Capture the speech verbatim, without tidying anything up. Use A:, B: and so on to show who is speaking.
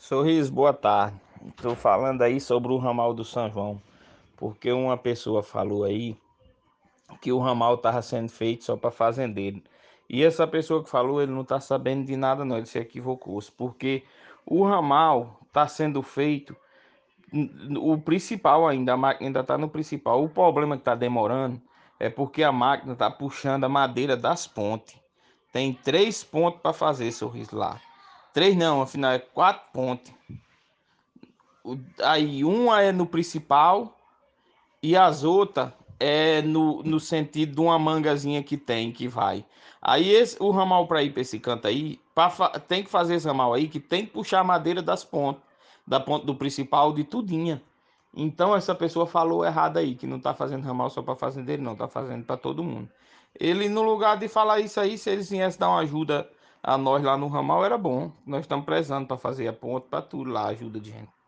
A: Sorriso, boa tarde. Estou falando aí sobre o ramal do São João, porque uma pessoa falou aí que o ramal estava sendo feito só para fazendeiro. E essa pessoa que falou, ele não está sabendo de nada não, ele se equivocou-se, porque o ramal está sendo feito, n- o principal ainda, a máquina ainda está no principal. O problema que está demorando é porque a máquina está puxando a madeira das pontes. Tem três pontos para fazer, Sorriso, lá. Três não, afinal é quatro pontes. O- Aí uma é no principal e as outras é no, no sentido de uma mangazinha que tem, que vai. Aí esse, o ramal para ir para esse canto aí, pra, fa- tem que fazer esse ramal aí, que tem que puxar a madeira das pontas, da ponta do principal, de tudinha. Então essa pessoa falou errado aí, que não tá fazendo ramal só para fazendeiro, não, tá fazendo para todo mundo. Ele, no lugar de falar isso aí, se eles viessem dar uma ajuda a nós lá no ramal, era bom. Nós estamos prezando para fazer a ponte, para tudo lá, ajuda de gente.